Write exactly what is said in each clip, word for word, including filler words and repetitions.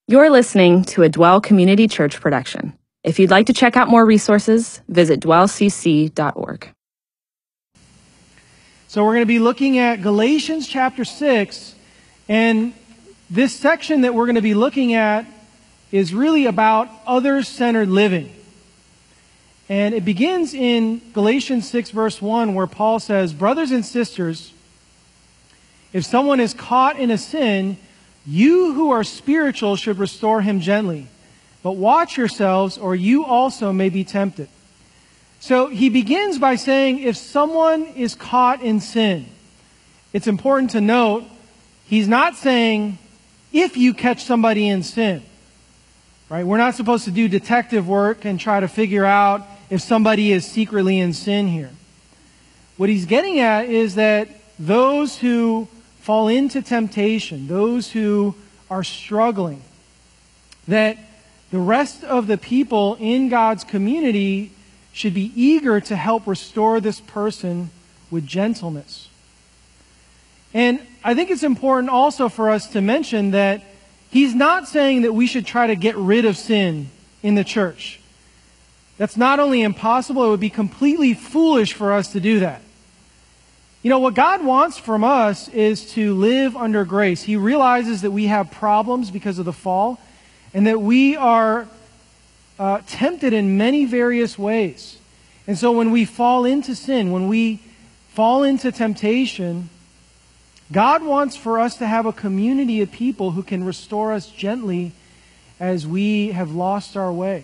You're listening to a Dwell Community Church production. If you'd like to check out more resources, visit dwell c c dot org. So we're going to be looking at Galatians chapter six, and this section that we're going to be looking at is really about other-centered living. And it begins in Galatians six verse one, where Paul says, "Brothers and sisters, if someone is caught in a sin, you who are spiritual should restore him gently. But watch yourselves, or you also may be tempted." So he begins by saying, if someone is caught in sin, it's important to note, he's not saying, if you catch somebody in sin. Right? We're not supposed to do detective work and try to figure out if somebody is secretly in sin here. What he's getting at is that those who fall into temptation, those who are struggling, that the rest of the people in God's community should be eager to help restore this person with gentleness. And I think it's important also for us to mention that he's not saying that we should try to get rid of sin in the church. That's not only impossible, it would be completely foolish for us to do that. You know, what God wants from us is to live under grace. He realizes that we have problems because of the fall, and that we are uh, tempted in many various ways. And so when we fall into sin, when we fall into temptation, God wants for us to have a community of people who can restore us gently as we have lost our way.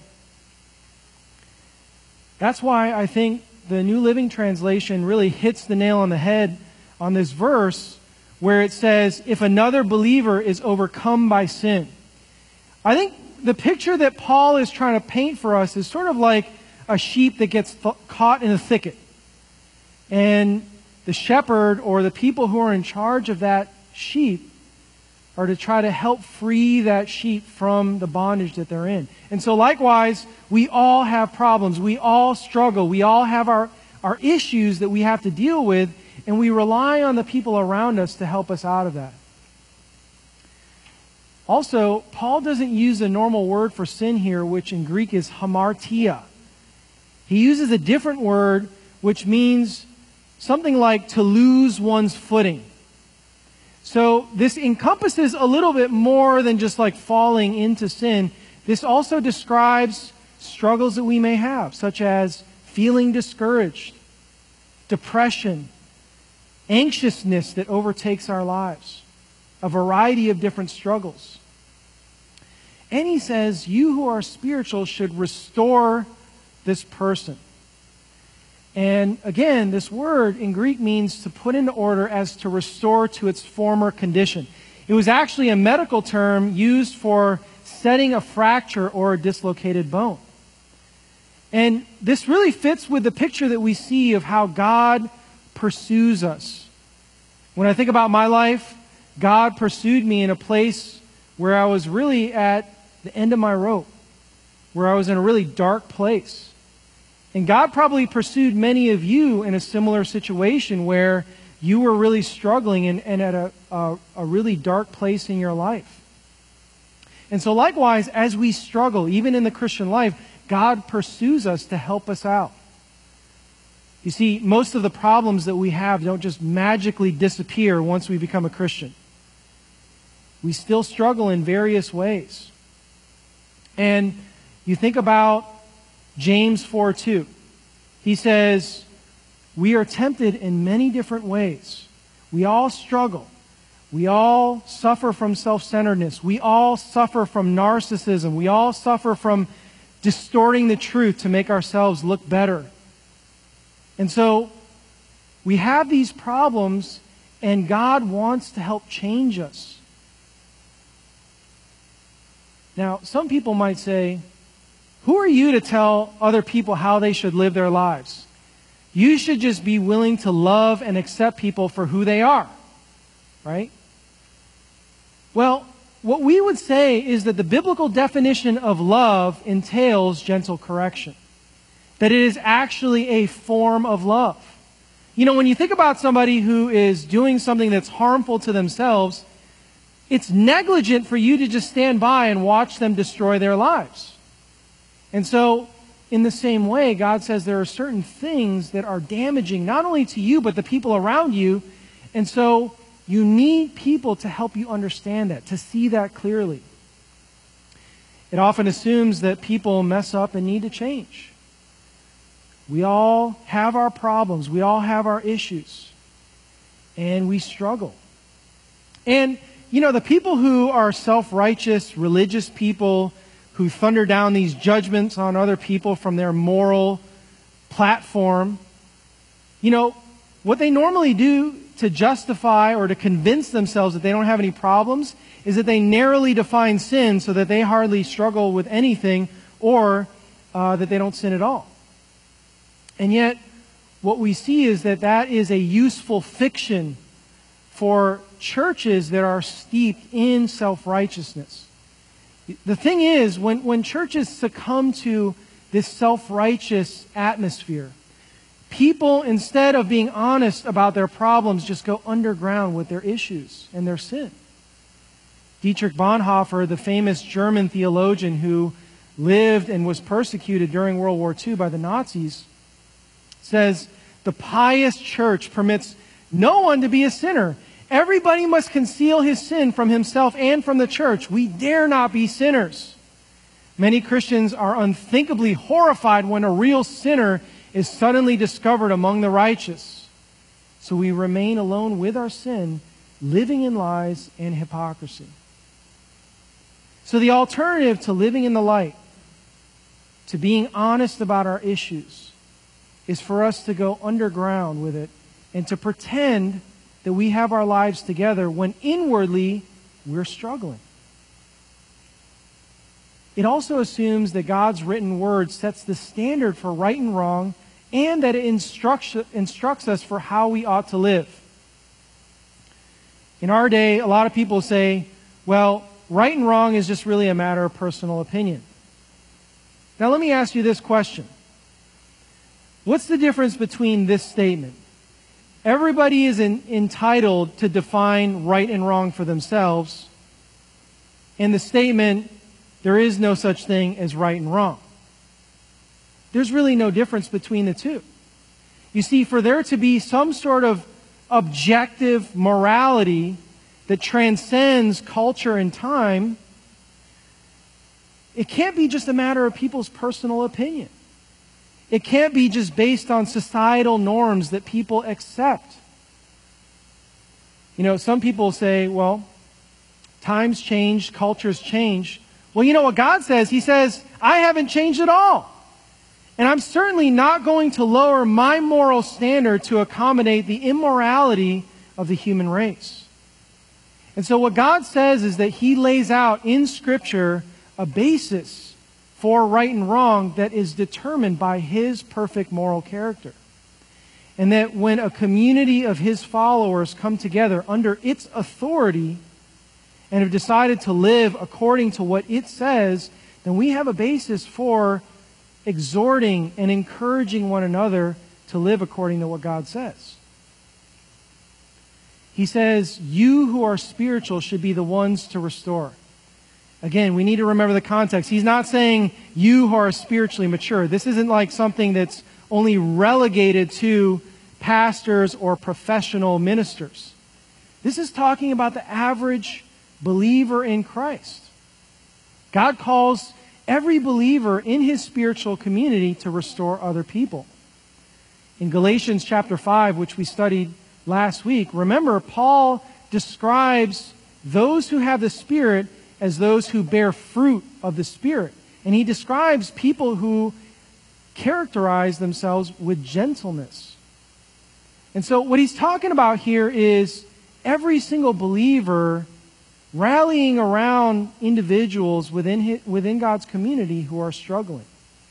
That's why I think the New Living Translation really hits the nail on the head on this verse where it says, if another believer is overcome by sin. I think the picture that Paul is trying to paint for us is sort of like a sheep that gets th- caught in a thicket. And the shepherd or the people who are in charge of that sheep are to try to help free that sheep from the bondage that they're in. And so likewise, we all have problems. We all struggle. We all have our, our issues that we have to deal with, and we rely on the people around us to help us out of that. Also, Paul doesn't use a normal word for sin here, which in Greek is hamartia. He uses a different word, which means something like to lose one's footing. So this encompasses a little bit more than just like falling into sin. This also describes struggles that we may have, such as feeling discouraged, depression, anxiousness that overtakes our lives, a variety of different struggles. And he says, you who are spiritual should restore this person. And again, this word in Greek means to put into order as to restore to its former condition. It was actually a medical term used for setting a fracture or a dislocated bone. And this really fits with the picture that we see of how God pursues us. When I think about my life, God pursued me in a place where I was really at the end of my rope, where I was in a really dark place. And God probably pursued many of you in a similar situation where you were really struggling and, and at a, a, a really dark place in your life. And so likewise, as we struggle, even in the Christian life, God pursues us to help us out. You see, most of the problems that we have don't just magically disappear once we become a Christian. We still struggle in various ways. And you think about James four two. He says, we are tempted in many different ways. We all struggle. We all suffer from self-centeredness. We all suffer from narcissism. We all suffer from distorting the truth to make ourselves look better. And so we have these problems, and God wants to help change us. Now, some people might say, who are you to tell other people how they should live their lives? You should just be willing to love and accept people for who they are, right? Well, what we would say is that the biblical definition of love entails gentle correction. That it is actually a form of love. You know, when you think about somebody who is doing something that's harmful to themselves, it's negligent for you to just stand by and watch them destroy their lives. And so, in the same way, God says there are certain things that are damaging not only to you, but the people around you. And so, you need people to help you understand that, to see that clearly. It often assumes that people mess up and need to change. We all have our problems. We all have our issues. And we struggle. And, you know, the people who are self-righteous, religious people who thunder down these judgments on other people from their moral platform, you know, what they normally do to justify or to convince themselves that they don't have any problems is that they narrowly define sin so that they hardly struggle with anything, or uh, that they don't sin at all. And yet, what we see is that that is a useful fiction for churches that are steeped in self-righteousness. The thing is, when, when churches succumb to this self-righteous atmosphere, people, instead of being honest about their problems, just go underground with their issues and their sin. Dietrich Bonhoeffer, the famous German theologian who lived and was persecuted during World War Two by the Nazis, says, "The pious church permits no one to be a sinner. Everybody must conceal his sin from himself and from the church. We dare not be sinners." Many Christians are unthinkably horrified when a real sinner is suddenly discovered among the righteous. So we remain alone with our sin, living in lies and hypocrisy. So the alternative to living in the light, to being honest about our issues, is for us to go underground with it and to pretend that we have our lives together when inwardly we're struggling. It also assumes that God's written word sets the standard for right and wrong, and that it instructs, instructs us for how we ought to live. In our day, a lot of people say, well, right and wrong is just really a matter of personal opinion. Now let me ask you this question. What's the difference between this statement? Everybody is in, entitled to define right and wrong for themselves, and the statement, there is no such thing as right and wrong. There's really no difference between the two. You see, for there to be some sort of objective morality that transcends culture and time, it can't be just a matter of people's personal opinion. It can't be just based on societal norms that people accept. You know, some people say, well, times change, cultures change. Well, you know what God says? He says, I haven't changed at all. And I'm certainly not going to lower my moral standard to accommodate the immorality of the human race. And so what God says is that He lays out in Scripture a basis for right and wrong that is determined by His perfect moral character. And that when a community of His followers come together under its authority and have decided to live according to what it says, then we have a basis for exhorting and encouraging one another to live according to what God says. He says, you who are spiritual should be the ones to restore. Again, we need to remember the context. He's not saying you who are spiritually mature. This isn't like something that's only relegated to pastors or professional ministers. This is talking about the average believer in Christ. God calls every believer in his spiritual community to restore other people. In Galatians chapter five, which we studied last week, remember, Paul describes those who have the Spirit as those who bear fruit of the Spirit. And he describes people who characterize themselves with gentleness. And so what he's talking about here is every single believer rallying around individuals within his, within God's community who are struggling.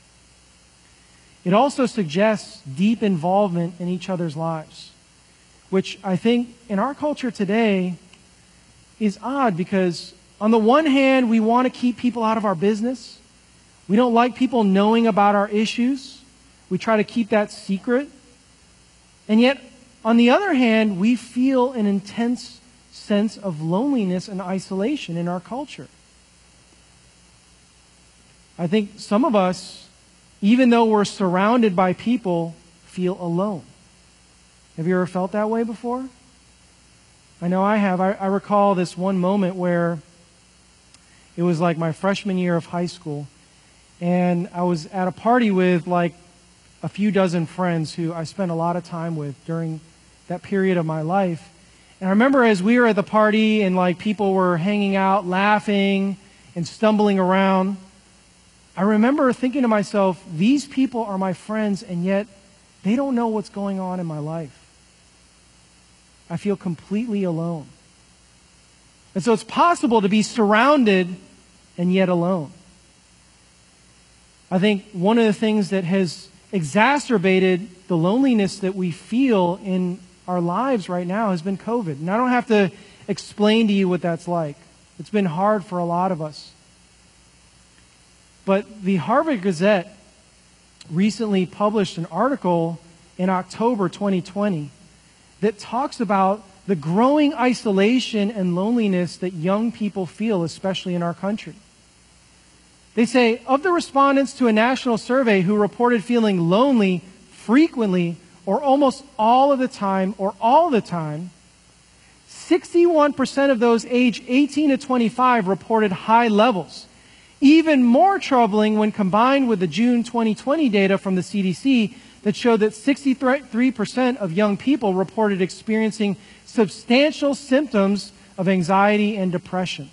It also suggests deep involvement in each other's lives, which I think in our culture today is odd because on the one hand, we want to keep people out of our business. We don't like people knowing about our issues. We try to keep that secret. And yet, on the other hand, we feel an intense sense of loneliness and isolation in our culture. I think some of us, even though we're surrounded by people, feel alone. Have you ever felt that way before? I know I have. I, I recall this one moment where it was like my freshman year of high school, and I was at a party with like a few dozen friends who I spent a lot of time with during that period of my life. And I remember as we were at the party and like people were hanging out, laughing and stumbling around, I remember thinking to myself, these people are my friends, and yet they don't know what's going on in my life. I feel completely alone. And so it's possible to be surrounded and yet alone. I think one of the things that has exacerbated the loneliness that we feel in our lives right now has been COVID. And I don't have to explain to you what that's like. It's been hard for a lot of us. But the Harvard Gazette recently published an article in October twenty twenty that talks about the growing isolation and loneliness that young people feel, especially in our country. They say, of the respondents to a national survey who reported feeling lonely frequently or almost all of the time or all the time, sixty-one percent of those aged eighteen to twenty-five reported high levels. Even more troubling when combined with the June twenty twenty data from the C D C that showed that sixty-three percent of young people reported experiencing substantial symptoms of anxiety and depression.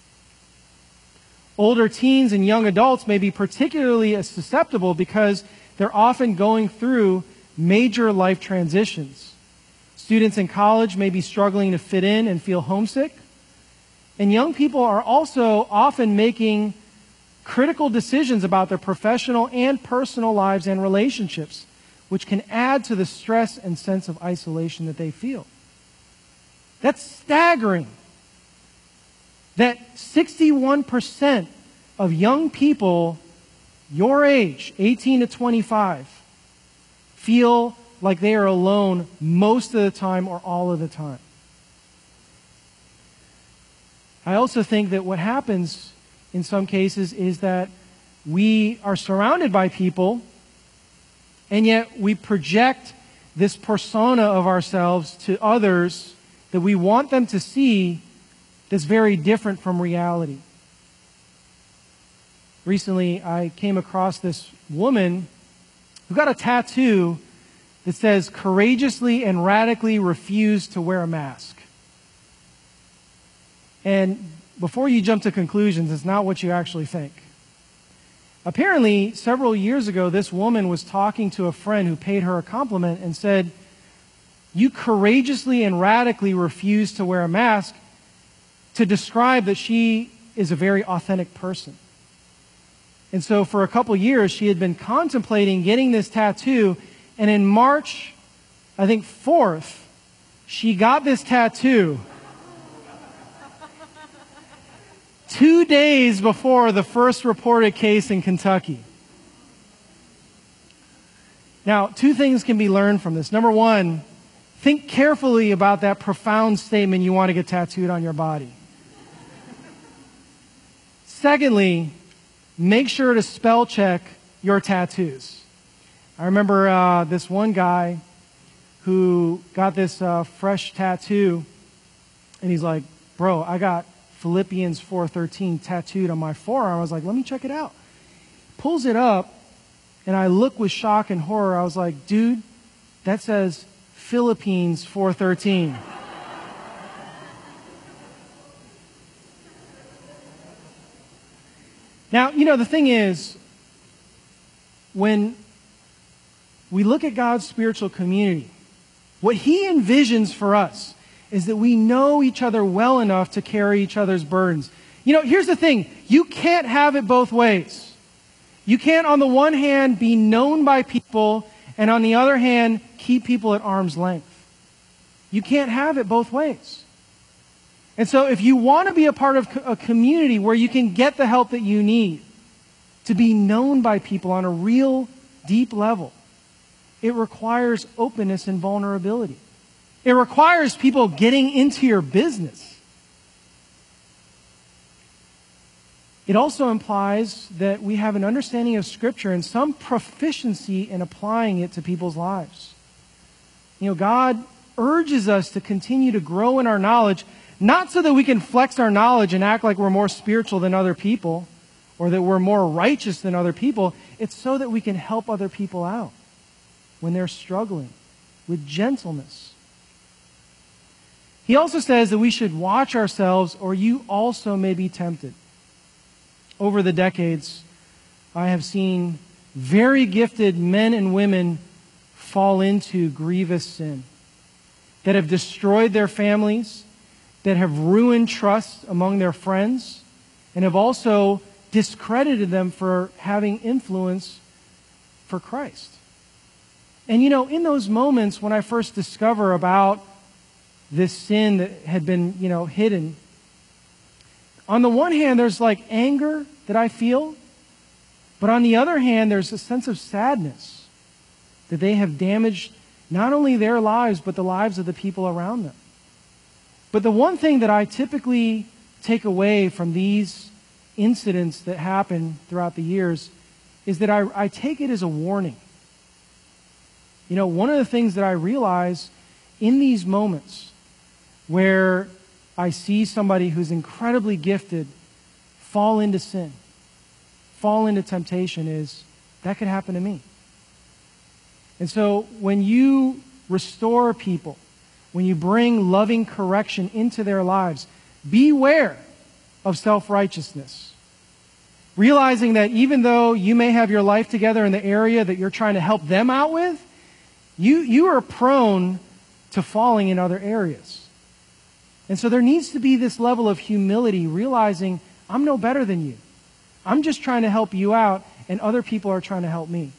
Older teens and young adults may be particularly susceptible because they're often going through major life transitions. Students in college may be struggling to fit in and feel homesick. And young people are also often making critical decisions about their professional and personal lives and relationships, which can add to the stress and sense of isolation that they feel. That's staggering. That sixty-one percent of young people your age, eighteen to twenty-five, feel like they are alone most of the time or all of the time. I also think that what happens in some cases is that we are surrounded by people, and yet we project this persona of ourselves to others that we want them to see that's very different from reality. Recently, I came across this woman who got a tattoo that says, "Courageously and radically refuse to wear a mask." And before you jump to conclusions, it's not what you actually think. Apparently, several years ago, this woman was talking to a friend who paid her a compliment and said, "You courageously and radically refuse to wear a mask," to describe that she is a very authentic person. And so for a couple years, she had been contemplating getting this tattoo, and in March, I think fourth, she got this tattoo two days before the first reported case in Kentucky. Now, two things can be learned from this. Number one, think carefully about that profound statement you want to get tattooed on your body. Secondly, make sure to spell check your tattoos. I remember uh, this one guy who got this uh, fresh tattoo, and he's like, "Bro, I got Philippians four thirteen tattooed on my forearm." I was like, "Let me check it out." Pulls it up, and I look with shock and horror. I was like, "Dude, that says Philippines four thirteen." Now, you know, the thing is, when we look at God's spiritual community, what He envisions for us is that we know each other well enough to carry each other's burdens. You know, here's the thing. You can't have it both ways. You can't, on the one hand, be known by people, and on the other hand, keep people at arm's length. You can't have it both ways. And so if you want to be a part of a community where you can get the help that you need to be known by people on a real deep level, it requires openness and vulnerability. It requires people getting into your business. It also implies that we have an understanding of Scripture and some proficiency in applying it to people's lives. You know, God urges us to continue to grow in our knowledge, not so that we can flex our knowledge and act like we're more spiritual than other people or that we're more righteous than other people. It's so that we can help other people out when they're struggling with gentleness. He also says that we should watch ourselves, or you also may be tempted. Over the decades, I have seen very gifted men and women fall into grievous sin that have destroyed their families, that have ruined trust among their friends, and have also discredited them for having influence for Christ. And you know, in those moments when I first discover about this sin that had been, you know, hidden, on the one hand, there's like anger that I feel, but on the other hand, there's a sense of sadness that they have damaged not only their lives, but the lives of the people around them. But the one thing that I typically take away from these incidents that happen throughout the years is that I, I take it as a warning. You know, one of the things that I realize in these moments where I see somebody who's incredibly gifted fall into sin, fall into temptation, is that could happen to me. And so when you restore people, when you bring loving correction into their lives, beware of self-righteousness. Realizing that even though you may have your life together in the area that you're trying to help them out with, you, you are prone to falling in other areas. And so there needs to be this level of humility, realizing I'm no better than you. I'm just trying to help you out, and other people are trying to help me.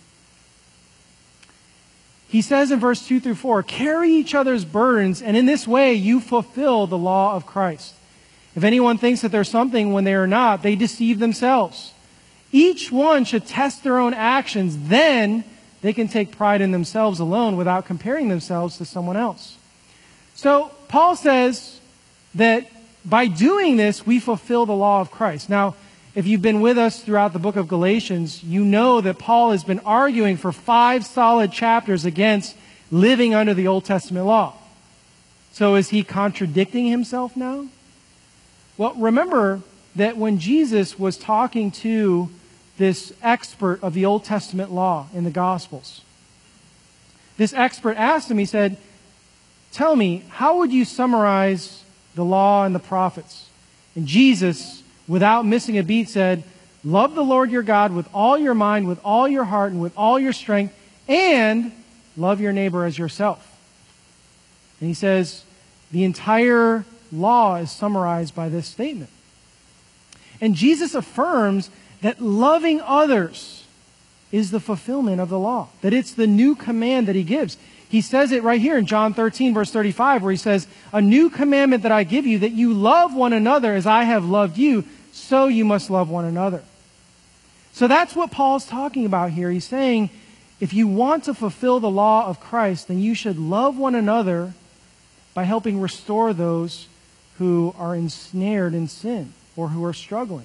He says in verse two through four, carry each other's burdens, and in this way you fulfill the law of Christ. If anyone thinks that they're something when they are not, they deceive themselves. Each one should test their own actions, then they can take pride in themselves alone without comparing themselves to someone else. So Paul says that by doing this, we fulfill the law of Christ. Now, if you've been with us throughout the book of Galatians, you know that Paul has been arguing for five solid chapters against living under the Old Testament law. So is he contradicting himself now? Well, remember that when Jesus was talking to this expert of the Old Testament law in the Gospels, this expert asked him, he said, tell me, how would you summarize the law and the prophets? And Jesus, without missing a beat, said, love the Lord your God with all your mind, with all your heart, and with all your strength, and love your neighbor as yourself. And he says, the entire law is summarized by this statement. And Jesus affirms that loving others is the fulfillment of the law, that it's the new command that he gives. He says it right here in John thirteen, verse thirty-five, where he says, a new commandment that I give you, that you love one another as I have loved you, so you must love one another. So that's what Paul's talking about here. He's saying, if you want to fulfill the law of Christ, then you should love one another by helping restore those who are ensnared in sin or who are struggling.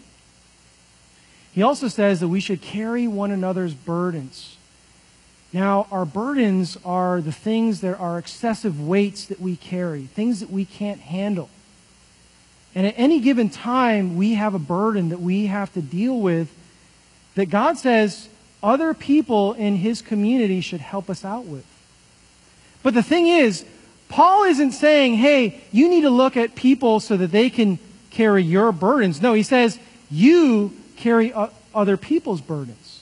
He also says that we should carry one another's burdens. Now, our burdens are the things that are excessive weights that we carry, things that we can't handle. And at any given time, we have a burden that we have to deal with that God says other people in His community should help us out with. But the thing is, Paul isn't saying, hey, you need to look at people so that they can carry your burdens. No, he says, you carry other people's burdens.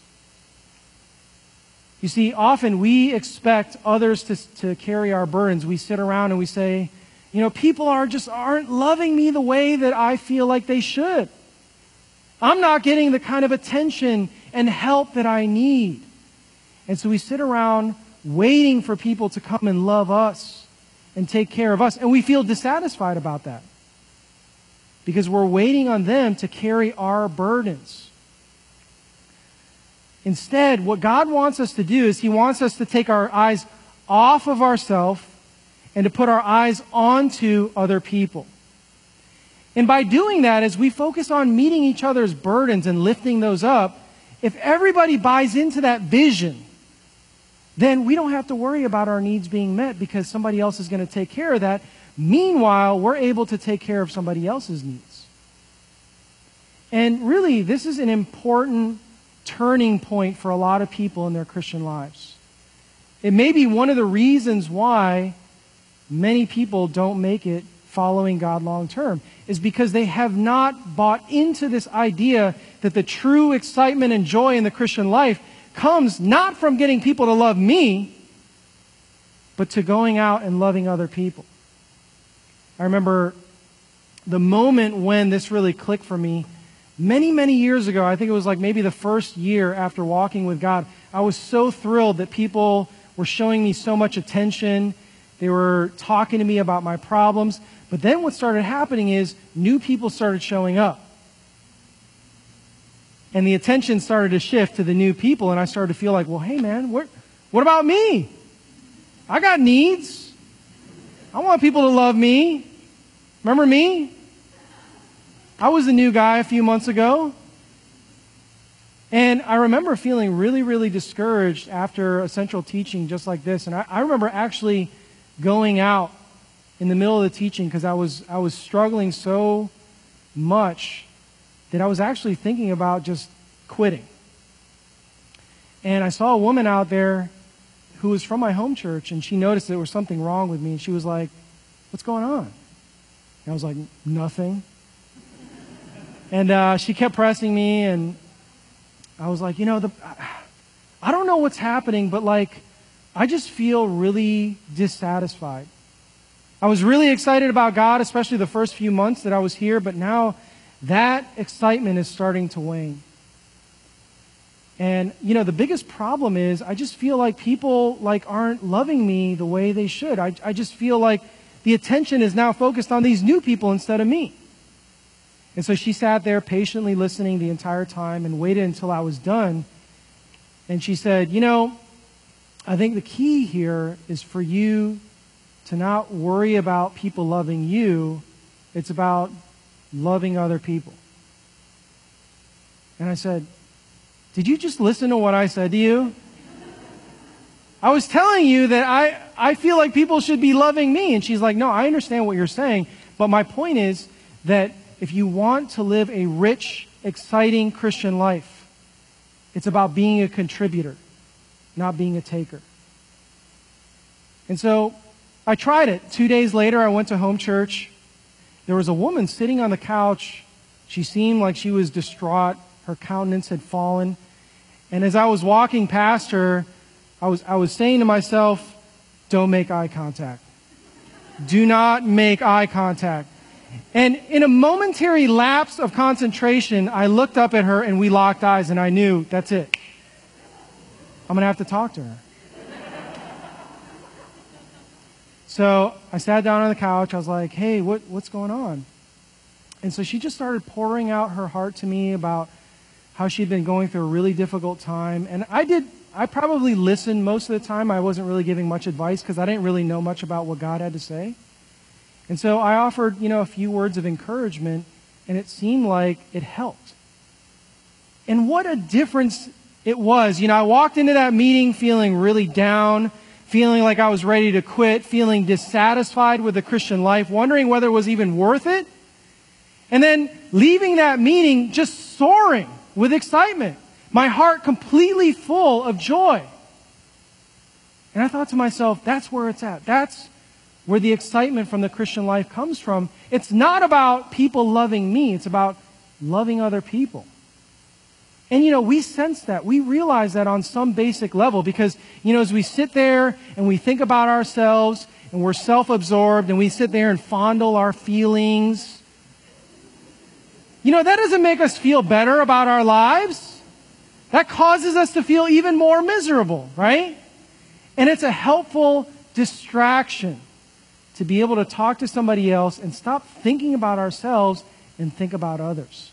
You see, often we expect others to, to carry our burdens. We sit around and we say, you know, people are just aren't loving me the way that I feel like they should. I'm not getting the kind of attention and help that I need. And so we sit around waiting for people to come and love us and take care of us. And we feel dissatisfied about that because we're waiting on them to carry our burdens. Instead, what God wants us to do is He wants us to take our eyes off of ourselves and to put our eyes onto other people. And by doing that, as we focus on meeting each other's burdens and lifting those up, if everybody buys into that vision, then we don't have to worry about our needs being met because somebody else is going to take care of that. Meanwhile, we're able to take care of somebody else's needs. And really, this is an important turning point for a lot of people in their Christian lives. It may be one of the reasons why many people don't make it following God long term, is because they have not bought into this idea that the true excitement and joy in the Christian life comes not from getting people to love me, but to going out and loving other people. I remember the moment when this really clicked for me, many, many years ago. I think it was like maybe the first year after walking with God. I was so thrilled that people were showing me so much attention. They were talking to me about my problems. But then what started happening is new people started showing up. And the attention started to shift to the new people, and I started to feel like, well, hey man, what, what about me? I got needs. I want people to love me. Remember me? I was the new guy a few months ago. And I remember feeling really, really discouraged after a central teaching just like this. And I, I remember actually going out in the middle of the teaching because I was I was struggling so much that I was actually thinking about just quitting. And I saw a woman out there who was from my home church, and she noticed there was something wrong with me, and she was like, "What's going on?" And I was like, "Nothing." And uh, she kept pressing me, and I was like, you know, the, I don't know what's happening, but like, I just feel really dissatisfied. I was really excited about God, especially the first few months that I was here, but now that excitement is starting to wane. And, you know, the biggest problem is I just feel like people like aren't loving me the way they should. I, I just feel like the attention is now focused on these new people instead of me. And so she sat there patiently listening the entire time and waited until I was done. And she said, you know, I think the key here is for you to not worry about people loving you. It's about loving other people. And I said, did you just listen to what I said to you? I was telling you that I, I feel like people should be loving me. And she's like, no, I understand what you're saying. But my point is that if you want to live a rich, exciting Christian life, it's about being a contributor, not being a taker. And so I tried it. Two days later, I went to home church. There was a woman sitting on the couch. She seemed like she was distraught. Her countenance had fallen. And as I was walking past her, I was, I was saying to myself, don't make eye contact. Do not make eye contact. And in a momentary lapse of concentration, I looked up at her and we locked eyes, and I knew, that's it. I'm going to have to talk to her. So I sat down on the couch. I was like, hey, what, what's going on? And so she just started pouring out her heart to me about how she'd been going through a really difficult time. And I did, I probably listened most of the time. I wasn't really giving much advice because I didn't really know much about what God had to say. And so I offered, you know, a few words of encouragement, and it seemed like it helped. And what a difference it was. You know, I walked into that meeting feeling really down, feeling like I was ready to quit, feeling dissatisfied with the Christian life, wondering whether it was even worth it. And then leaving that meeting just soaring with excitement, my heart completely full of joy. And I thought to myself, that's where it's at. That's where the excitement from the Christian life comes from. It's not about people loving me. It's about loving other people. And, you know, we sense that. We realize that on some basic level because, you know, as we sit there and we think about ourselves and we're self-absorbed and we sit there and fondle our feelings, you know, that doesn't make us feel better about our lives. That causes us to feel even more miserable, right? And it's a helpful distraction to be able to talk to somebody else and stop thinking about ourselves and think about others.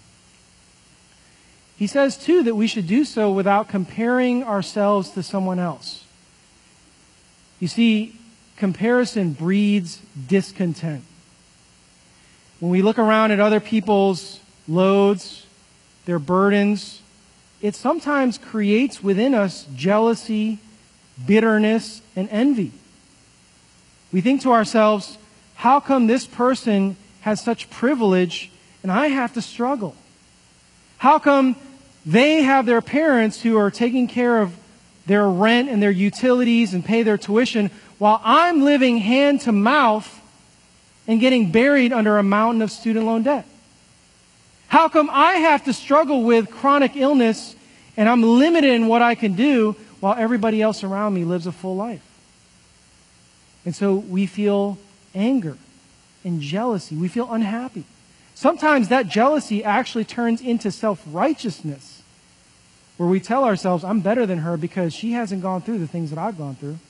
He says, too, that we should do so without comparing ourselves to someone else. You see, comparison breeds discontent. When we look around at other people's loads, their burdens, it sometimes creates within us jealousy, bitterness, and envy. We think to ourselves, how come this person has such privilege and I have to struggle? How come they have their parents who are taking care of their rent and their utilities and pay their tuition while I'm living hand to mouth and getting buried under a mountain of student loan debt? How come I have to struggle with chronic illness and I'm limited in what I can do while everybody else around me lives a full life? And so we feel anger and jealousy. We feel unhappy. Sometimes that jealousy actually turns into self-righteousness, where we tell ourselves, I'm better than her because she hasn't gone through the things that I've gone through.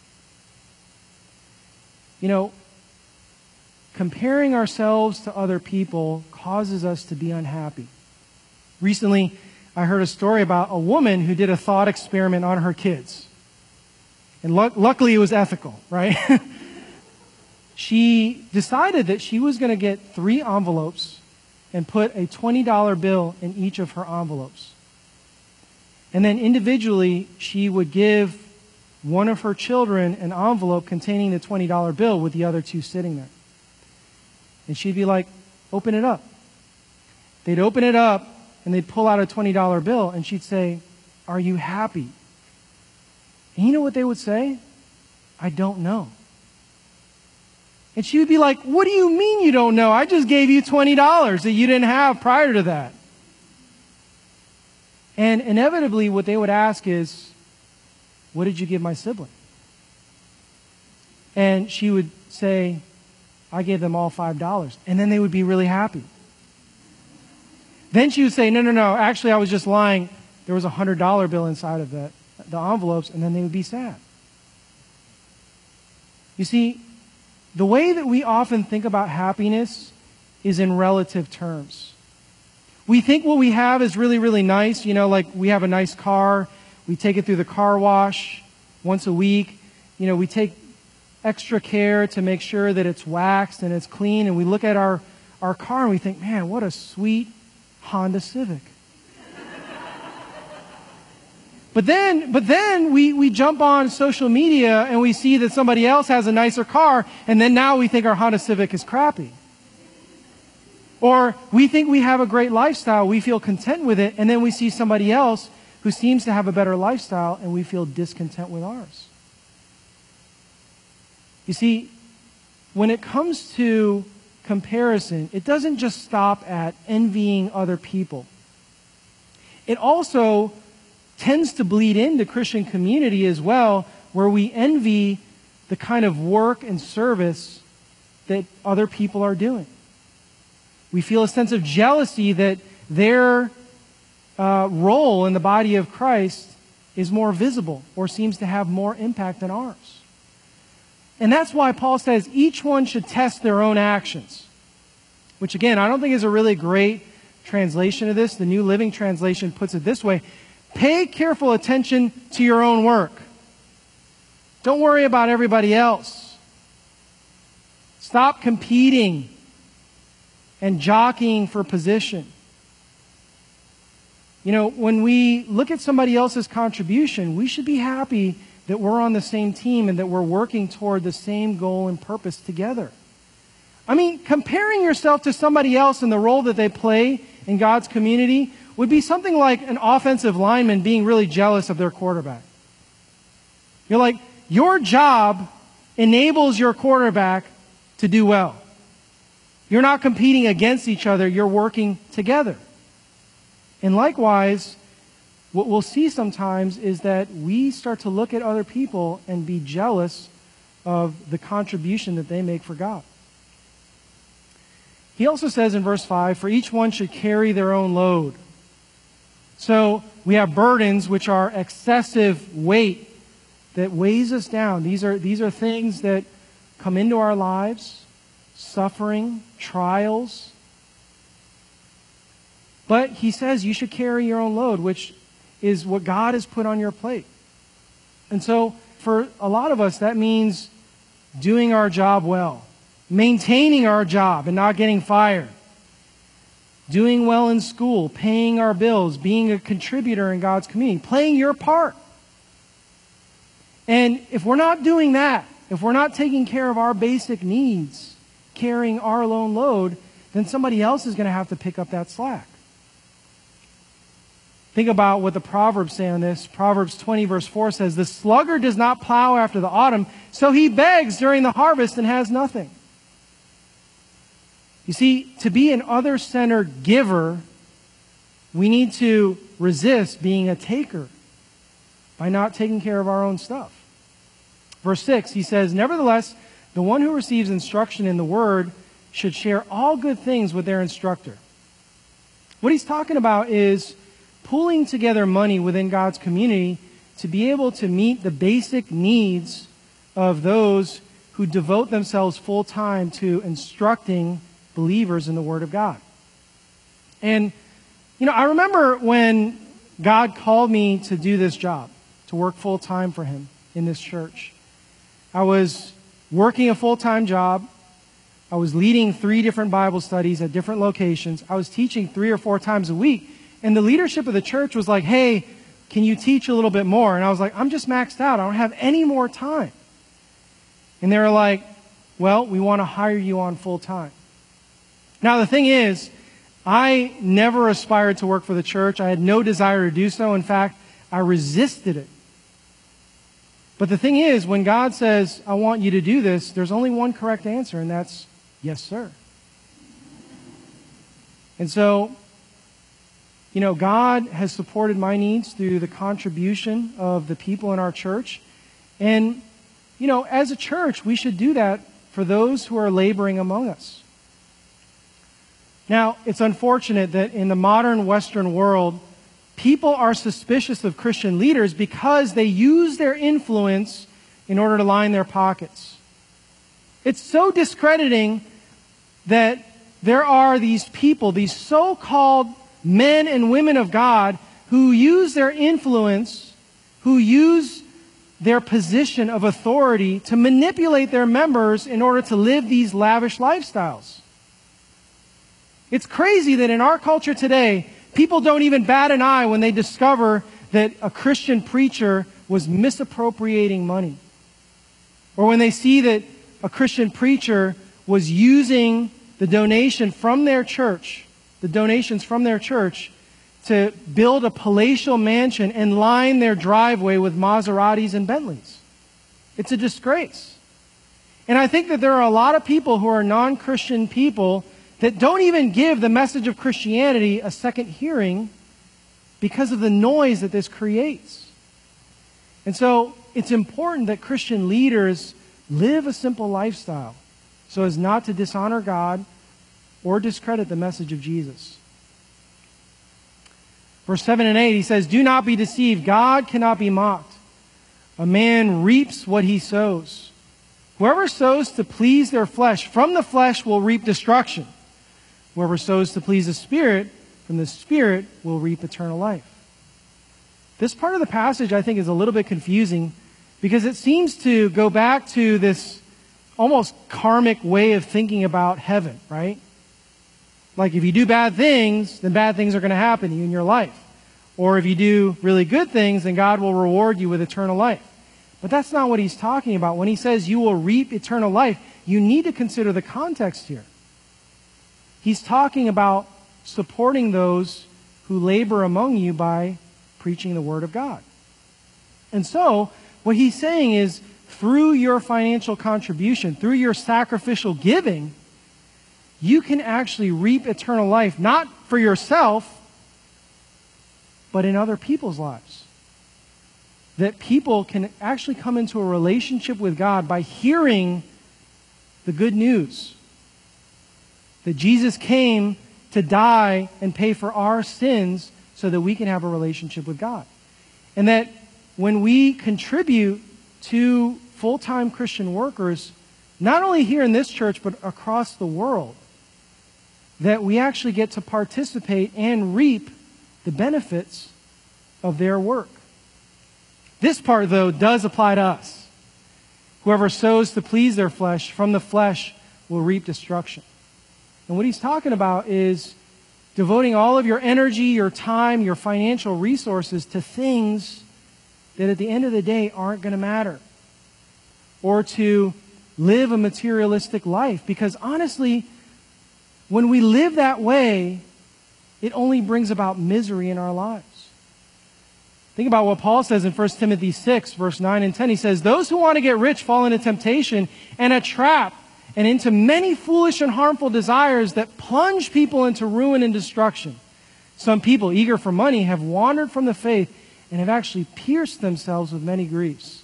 You know, comparing ourselves to other people causes us to be unhappy. Recently, I heard a story about a woman who did a thought experiment on her kids. And lu- luckily it was ethical, right? She decided that she was going to get three envelopes and put a twenty dollar bill in each of her envelopes. And then individually, she would give one of her children an envelope containing the twenty dollar bill with the other two sitting there. And she'd be like, open it up. They'd open it up and they'd pull out a twenty dollar bill and she'd say, are you happy? And you know what they would say? I don't know. And she would be like, what do you mean you don't know? I just gave you twenty dollars that you didn't have prior to that. And inevitably what they would ask is, what did you give my sibling? And she would say, I gave them all five dollars. And then they would be really happy. Then she would say, no, no, no, actually I was just lying. There was a one hundred dollar bill inside of that, the envelopes, and then they would be sad. You see, the way that we often think about happiness is in relative terms. We think what we have is really, really nice. You know, like we have a nice car. We take it through the car wash once a week. You know, we take extra care to make sure that it's waxed and it's clean. And we look at our, our car and we think, man, what a sweet Honda Civic. But then, but then we, we jump on social media and we see that somebody else has a nicer car, and then now we think our Honda Civic is crappy. Or we think we have a great lifestyle, we feel content with it, and then we see somebody else who seems to have a better lifestyle and we feel discontent with ours. You see, when it comes to comparison, it doesn't just stop at envying other people. It also tends to bleed into Christian community as well, where we envy the kind of work and service that other people are doing. We feel a sense of jealousy that their uh, role in the body of Christ is more visible or seems to have more impact than ours. And that's why Paul says each one should test their own actions, which again, I don't think is a really great translation of this. The New Living Translation puts it this way: pay careful attention to your own work. Don't worry about everybody else. Stop competing and jockeying for position. You know, when we look at somebody else's contribution, we should be happy that we're on the same team and that we're working toward the same goal and purpose together. I mean, comparing yourself to somebody else in the role that they play in God's community would be something like an offensive lineman being really jealous of their quarterback. You're like, your job enables your quarterback to do well. You're not competing against each other, you're working together. And likewise, what we'll see sometimes is that we start to look at other people and be jealous of the contribution that they make for God. He also says in verse five, for each one should carry their own load. So we have burdens, which are excessive weight that weighs us down. These are, these are things that come into our lives, suffering, trials. But he says you should carry your own load, which is what God has put on your plate. And so for a lot of us, that means doing our job well, maintaining our job and not getting fired, doing well in school, paying our bills, being a contributor in God's community, playing your part. And if we're not doing that, if we're not taking care of our basic needs, carrying our lone load, then somebody else is going to have to pick up that slack. Think about what the Proverbs say on this. Proverbs twenty verse four says, "The sluggard does not plow after the autumn, so he begs during the harvest and has nothing." You see, to be an other-centered giver, we need to resist being a taker by not taking care of our own stuff. Verse six, he says, "Nevertheless, the one who receives instruction in the word should share all good things with their instructor." What he's talking about is pooling together money within God's community to be able to meet the basic needs of those who devote themselves full time to instructing believers in the Word of God. And, you know, I remember when God called me to do this job, to work full time for Him in this church. I was working a full-time job. I was leading three different Bible studies at different locations. I was teaching three or four times a week. And the leadership of the church was like, "Hey, can you teach a little bit more?" And I was like, "I'm just maxed out. I don't have any more time." And they were like, "Well, we want to hire you on full time." Now, the thing is, I never aspired to work for the church. I had no desire to do so. In fact, I resisted it. But the thing is, when God says, "I want you to do this," there's only one correct answer, and that's, "Yes, sir." And so, you know, God has supported my needs through the contribution of the people in our church. And, you know, as a church, we should do that for those who are laboring among us. Now, it's unfortunate that in the modern Western world, people are suspicious of Christian leaders because they use their influence in order to line their pockets. It's so discrediting that there are these people, these so-called men and women of God, who use their influence, who use their position of authority to manipulate their members in order to live these lavish lifestyles. It's crazy that in our culture today, people don't even bat an eye when they discover that a Christian preacher was misappropriating money. Or when they see that a Christian preacher was using the donation from their church, the donations from their church, to build a palatial mansion and line their driveway with Maseratis and Bentleys. It's a disgrace. And I think that there are a lot of people who are non-Christian people that don't even give the message of Christianity a second hearing because of the noise that this creates. And so it's important that Christian leaders live a simple lifestyle so as not to dishonor God or discredit the message of Jesus. Verse seven and eight, he says, "Do not be deceived. God cannot be mocked. A man reaps what he sows. Whoever sows to please their flesh, from the flesh will reap destruction. Whoever sows to please the Spirit, from the Spirit will reap eternal life." This part of the passage, I think, is a little bit confusing because it seems to go back to this almost karmic way of thinking about heaven, right? Like if you do bad things, then bad things are going to happen to you in your life. Or if you do really good things, then God will reward you with eternal life. But that's not what he's talking about. When he says you will reap eternal life, you need to consider the context here. He's talking about supporting those who labor among you by preaching the Word of God. And so, what he's saying is, through your financial contribution, through your sacrificial giving, you can actually reap eternal life, not for yourself, but in other people's lives. That people can actually come into a relationship with God by hearing the good news. That Jesus came to die and pay for our sins so that we can have a relationship with God. And that when we contribute to full-time Christian workers, not only here in this church, but across the world, that we actually get to participate and reap the benefits of their work. This part, though, does apply to us. Whoever sows to please their flesh, from the flesh will reap destruction. And what he's talking about is devoting all of your energy, your time, your financial resources to things that at the end of the day aren't going to matter. Or to live a materialistic life. Because honestly, when we live that way, it only brings about misery in our lives. Think about what Paul says in First Timothy six, verse nine and ten. He says, "Those who want to get rich fall into temptation and a trap, and into many foolish and harmful desires that plunge people into ruin and destruction. Some people, eager for money, have wandered from the faith and have actually pierced themselves with many griefs."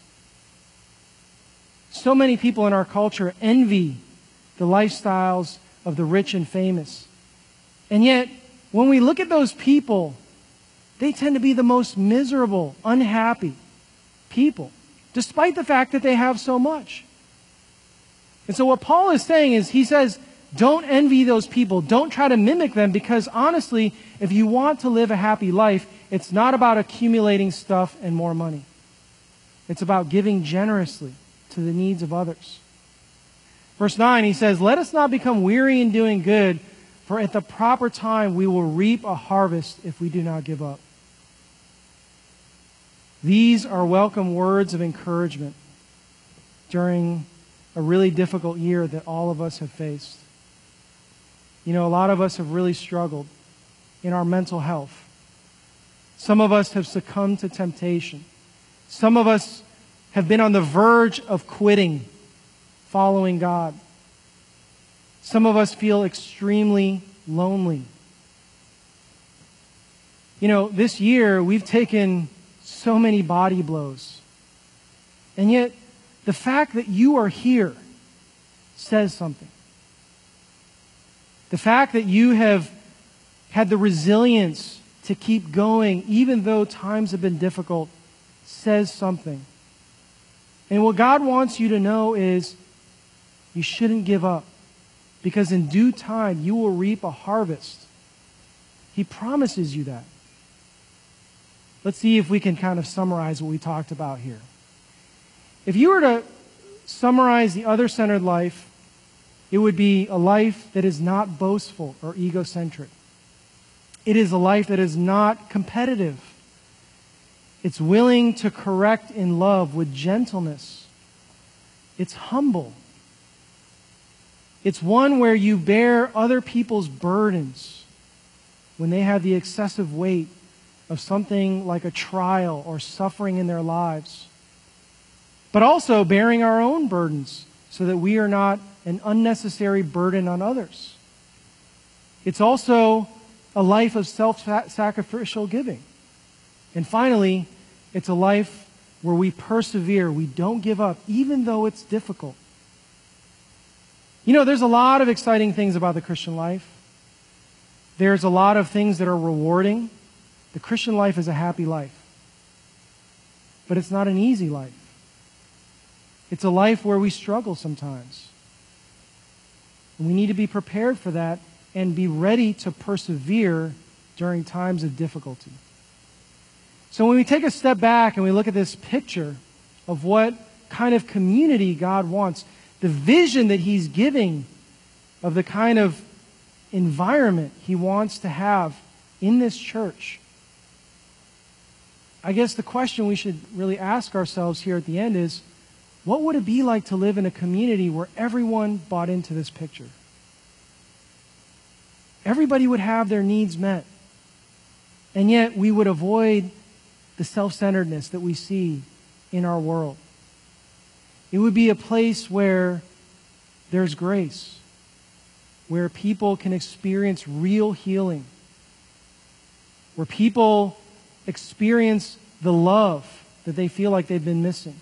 So many people in our culture envy the lifestyles of the rich and famous. And yet, when we look at those people, they tend to be the most miserable, unhappy people, despite the fact that they have so much. And so what Paul is saying is, he says, don't envy those people. Don't try to mimic them, because honestly, if you want to live a happy life, it's not about accumulating stuff and more money. It's about giving generously to the needs of others. Verse nine, he says, "Let us not become weary in doing good, for at the proper time we will reap a harvest if we do not give up." These are welcome words of encouragement during a really difficult year that all of us have faced. You know, a lot of us have really struggled in our mental health. Some of us have succumbed to temptation. Some of us have been on the verge of quitting, following God. Some of us feel extremely lonely. You know, this year we've taken so many body blows. And yet, the fact that you are here says something. The fact that you have had the resilience to keep going, even though times have been difficult, says something. And what God wants you to know is you shouldn't give up, because in due time you will reap a harvest. He promises you that. Let's see if we can kind of summarize what we talked about here. If you were to summarize the other-centered life, it would be a life that is not boastful or egocentric. It is a life that is not competitive. It's willing to correct in love with gentleness. It's humble. It's one where you bear other people's burdens when they have the excessive weight of something like a trial or suffering in their lives. But also bearing our own burdens so that we are not an unnecessary burden on others. It's also a life of self-sacrificial giving. And finally, it's a life where we persevere. We don't give up, even though it's difficult. You know, there's a lot of exciting things about the Christian life. There's a lot of things that are rewarding. The Christian life is a happy life. But it's not an easy life. It's a life where we struggle sometimes. And we need to be prepared for that and be ready to persevere during times of difficulty. So when we take a step back and we look at this picture of what kind of community God wants, the vision that He's giving of the kind of environment He wants to have in this church, I guess the question we should really ask ourselves here at the end is, what would it be like to live in a community where everyone bought into this picture? Everybody would have their needs met. And yet we would avoid the self-centeredness that we see in our world. It would be a place where there's grace, where people can experience real healing, where people experience the love that they feel like they've been missing.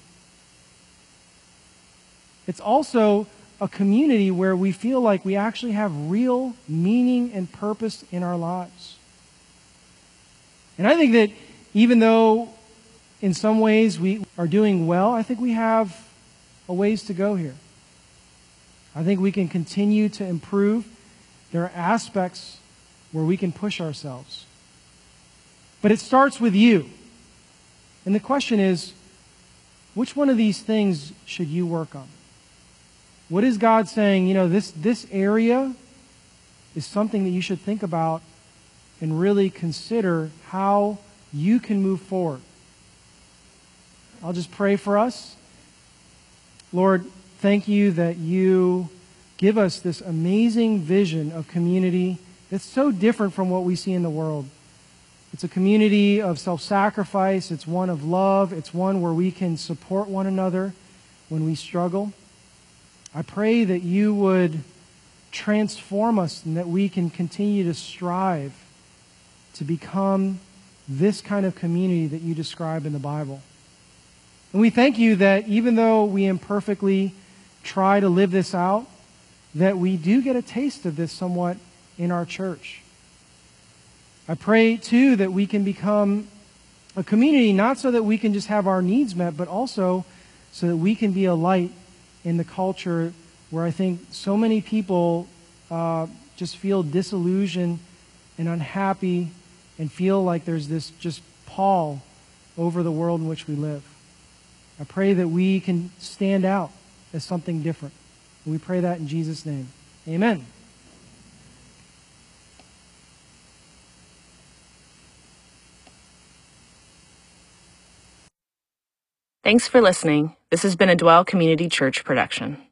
It's also a community where we feel like we actually have real meaning and purpose in our lives. And I think that even though in some ways we are doing well, I think we have a ways to go here. I think we can continue to improve. There are aspects where we can push ourselves. But it starts with you. And the question is, Which one of these things should you work on? What is God saying, you know, this, this area is something that you should think about and really consider how you can move forward. I'll just pray for us. Lord, thank you that you give us this amazing vision of community that's so different from what we see in the world. It's a community of self-sacrifice. It's one of love. It's one where we can support one another when we struggle. I pray that you would transform us and that we can continue to strive to become this kind of community that you describe in the Bible. And we thank you that even though we imperfectly try to live this out, that we do get a taste of this somewhat in our church. I pray, too, that we can become a community not so that we can just have our needs met, but also so that we can be a light in the culture where I think so many people uh, just feel disillusioned and unhappy and feel like there's this just pall over the world in which we live. I pray that we can stand out as something different. And we pray that in Jesus' name. Amen. Thanks for listening. This has been a Dwell Community Church production.